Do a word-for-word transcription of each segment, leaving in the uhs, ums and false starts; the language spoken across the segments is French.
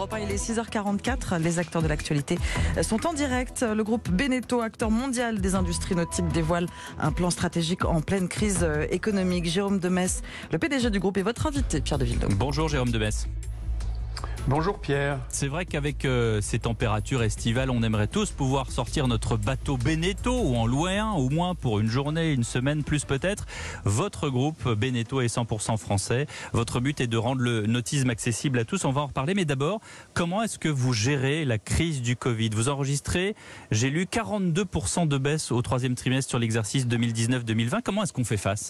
Europe un, il est six heures quarante-quatre. Les acteurs de l'actualité sont en direct. Le groupe Beneteau, acteur mondial des industries nautiques, dévoile un plan stratégique en pleine crise économique. Jérôme Demesse, le P D G du groupe, est votre invité, Pierre de Villeneuve. Bonjour Jérôme Demesse. Bonjour Pierre. C'est vrai qu'avec euh, ces températures estivales, on aimerait tous pouvoir sortir notre bateau Beneteau ou en louer un, au moins pour une journée, une semaine, plus peut-être. Votre groupe Beneteau est cent pour cent français. Votre but est de rendre le nautisme accessible à tous. On va en reparler. Mais d'abord, comment est-ce que vous gérez la crise du Covid? Vous enregistrez, j'ai lu, quarante-deux pour cent de baisse au troisième trimestre sur l'exercice deux mille dix-neuf deux mille vingt. Comment est-ce qu'on fait face?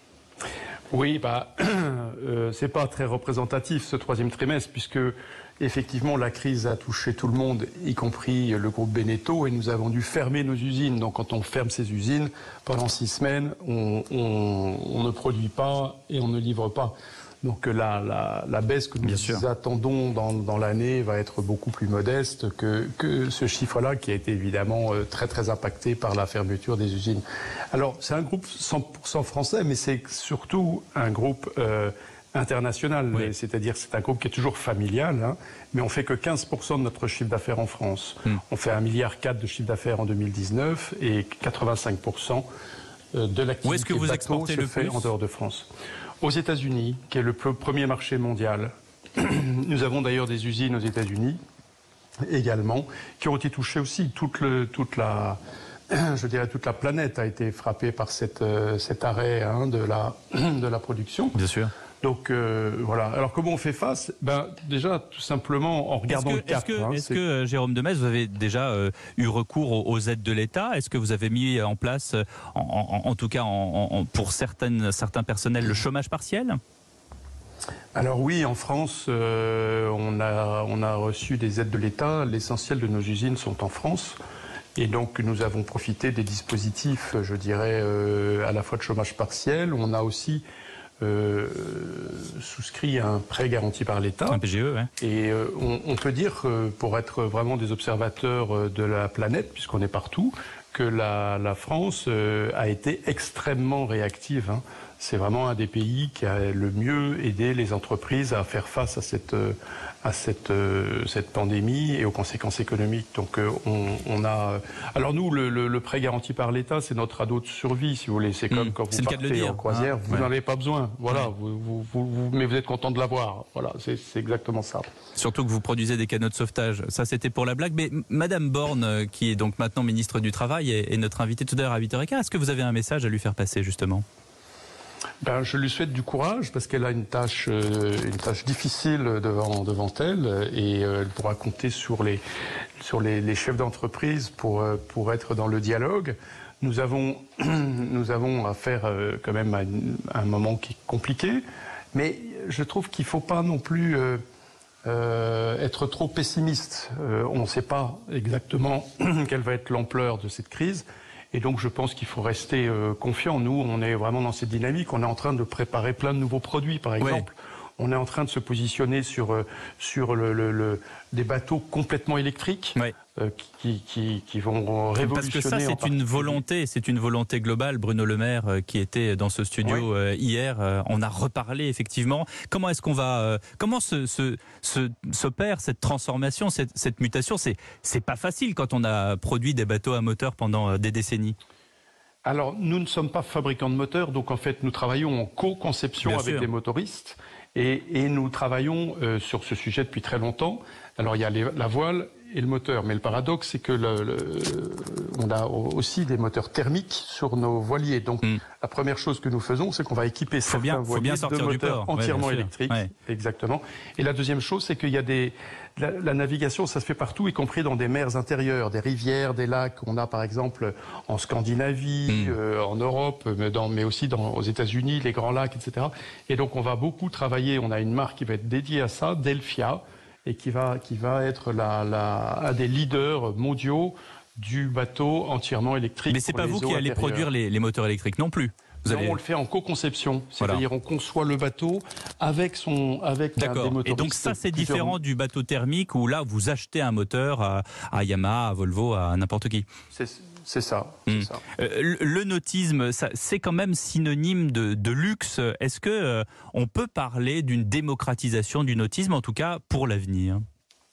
Oui, bah, euh, c'est pas très représentatif ce troisième trimestre puisque effectivement la crise a touché tout le monde, y compris le groupe Beneteau, et nous avons dû fermer nos usines. Donc quand on ferme ces usines, pendant six semaines, on, on, on ne produit pas et on ne livre pas. Donc la, la, la baisse que nous attendons dans, dans l'année va être beaucoup plus modeste que, que ce chiffre-là qui a été évidemment très très impacté par la fermeture des usines. Alors c'est un groupe cent pour cent français, mais c'est surtout un groupe euh, international. Oui. C'est-à-dire c'est un groupe qui est toujours familial, hein, mais on fait que quinze pour cent de notre chiffre d'affaires en France. Hum. On fait un virgule quatre milliard de chiffre d'affaires en deux mille dix-neuf et quatre-vingt-cinq pour cent de l'activité Où est-ce que vous bateau exportez se le fait plus en dehors de France. Aux États-Unis, qui est le premier marché mondial. Nous avons d'ailleurs des usines aux États-Unis également, qui ont été touchées aussi. Toute, le, toute, la, je dirais, toute la planète a été frappée par cette, euh, cet arrêt hein, de, la, de la production. Bien sûr. Donc euh, voilà. Alors comment on fait face? Ben déjà tout simplement en regardant est-ce que, le cap. Est-ce que, hein, est-ce que Jérôme Demesse, vous avez déjà euh, eu recours aux, aux aides de l'État? Est-ce que vous avez mis en place, en, en, en tout cas en, en, pour certaines, certains personnels, le chômage partiel? Alors oui, en France, euh, on a on a reçu des aides de l'État. L'essentiel de nos usines sont en France. Et donc nous avons profité des dispositifs, je dirais, euh, à la fois de chômage partiel. On a aussi Euh, souscrit un prêt garanti par l'État. Un P G E, ouais. Et euh, on, on peut dire, que pour être vraiment des observateurs de la planète, puisqu'on est partout, que la, la France euh, a été extrêmement réactive. Hein. C'est vraiment un des pays qui a le mieux aidé les entreprises à faire face à cette, à cette, euh, cette pandémie et aux conséquences économiques. Donc euh, on, on a... Alors nous, le, le, le prêt garanti par l'État, c'est notre radeau de survie, si vous voulez. C'est comme mmh, quand vous partez en croisière, hein, vous n'en ouais. avez pas besoin. Voilà, ouais. vous, vous, vous, vous, mais vous êtes content de l'avoir. Voilà, c'est, c'est exactement ça. Surtout que vous produisez des canaux de sauvetage. Ça, c'était pour la blague. Mais Madame Borne, qui est donc maintenant ministre du Travail, est, est notre invitée tout à l'heure à huit heures quinze. Est-ce que vous avez un message à lui faire passer, justement? Ben, je lui souhaite du courage parce qu'elle a une tâche, euh, une tâche difficile devant, devant elle et euh, elle pourra compter sur les, sur les, les chefs d'entreprise pour, euh, pour être dans le dialogue. Nous avons, nous avons affaire euh, quand même à, une, à un moment qui est compliqué, mais je trouve qu'il ne faut pas non plus euh, euh, être trop pessimiste. Euh, on ne sait pas exactement quelle va être l'ampleur de cette crise. Et donc je pense qu'il faut rester euh, confiant. Nous, on est vraiment dans cette dynamique. On est en train de préparer plein de nouveaux produits, par exemple. Ouais. On est en train de se positionner sur, euh, sur le, le, le, des bateaux complètement électriques ouais. euh, qui, qui, qui vont révolutionner. Parce que ça, c'est une volonté, c'est une volonté globale. Bruno Le Maire, euh, qui était dans ce studio ouais. euh, hier, euh, on a reparlé effectivement. Comment est-ce qu'on va, euh, comment se, se, se, s'opère cette transformation, cette, cette mutation? C'est, c'est pas facile quand on a produit des bateaux à moteur pendant euh, des décennies. Alors, nous ne sommes pas fabricants de moteurs, donc en fait, nous travaillons en co-conception Bien avec sûr. des motoristes. Et, et nous travaillons euh, sur ce sujet depuis très longtemps. Alors il y a les, la voile et le moteur, mais le paradoxe c'est que le, le, on a aussi des moteurs thermiques sur nos voiliers. Donc mm. la première chose que nous faisons, c'est qu'on va équiper faut certains bien, voiliers faut bien de moteurs entièrement ouais, électriques. Ouais. Exactement. Et la deuxième chose, c'est qu'il y a des la, la navigation, ça se fait partout, y compris dans des mers intérieures, des rivières, des lacs. On a par exemple en Scandinavie, mm. euh, en Europe, mais, dans, mais aussi dans, aux États-Unis, les grands lacs, et cetera. Et donc on va beaucoup travailler. On a une marque qui va être dédiée à ça, Delphia, et qui va, qui va être la, la, un des leaders mondiaux du bateau entièrement électrique. Mais c'est pas vous qui allez produire les, les moteurs électriques non plus. Vous non, allez... on le fait en co-conception, c'est-à-dire voilà. on conçoit le bateau avec son avec un des motoristes. Et donc ça c'est différent du bateau thermique où là vous achetez un moteur à, à Yamaha, à Volvo, à n'importe qui. C'est... C'est ça. C'est mmh. ça. Euh, le nautisme, ça, c'est quand même synonyme de, de luxe. Est-ce que euh, on peut parler d'une démocratisation du nautisme, en tout cas pour l'avenir?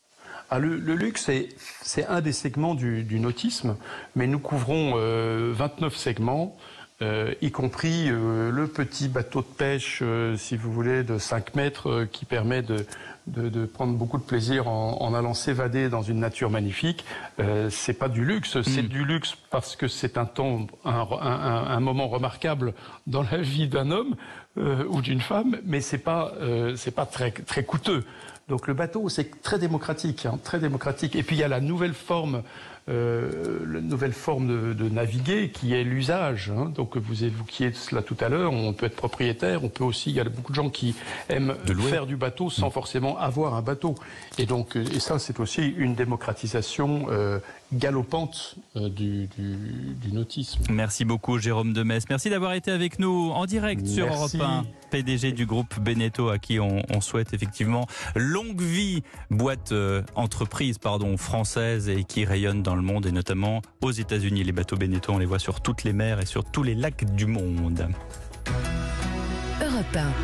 Ah, le, le luxe, c'est, c'est un des segments du, du nautisme, mais nous couvrons euh, vingt-neuf segments, euh, y compris euh, le petit bateau de pêche, euh, si vous voulez, de cinq mètres, euh, qui permet de, de, de prendre beaucoup de plaisir en, en allant s'évader dans une nature magnifique. Euh, c'est pas du luxe, mmh. c'est du luxe parce que c'est un temps, un, un, un moment remarquable dans la vie d'un homme euh, ou d'une femme, mais c'est pas, euh, c'est pas très, très coûteux. Donc le bateau, c'est très démocratique, hein, très démocratique. Et puis il y a la nouvelle forme, euh, la nouvelle forme de, de naviguer qui est l'usage. Hein. Donc vous évoquiez cela tout à l'heure. On peut être propriétaire, on peut aussi. Il y a beaucoup de gens qui aiment faire du bateau sans forcément avoir un bateau. Et donc et ça, c'est aussi une démocratisation euh, galopante euh, du, du, du nautisme. Merci beaucoup, Jérôme Demesse. Merci d'avoir été avec nous en direct sur Merci. Europe un. P D G du groupe Beneteau, à qui on, on souhaite effectivement longue vie, boîte euh, entreprise pardon française et qui rayonne dans le monde et notamment aux États-Unis. Les bateaux Beneteau, on les voit sur toutes les mers et sur tous les lacs du monde. Europe un.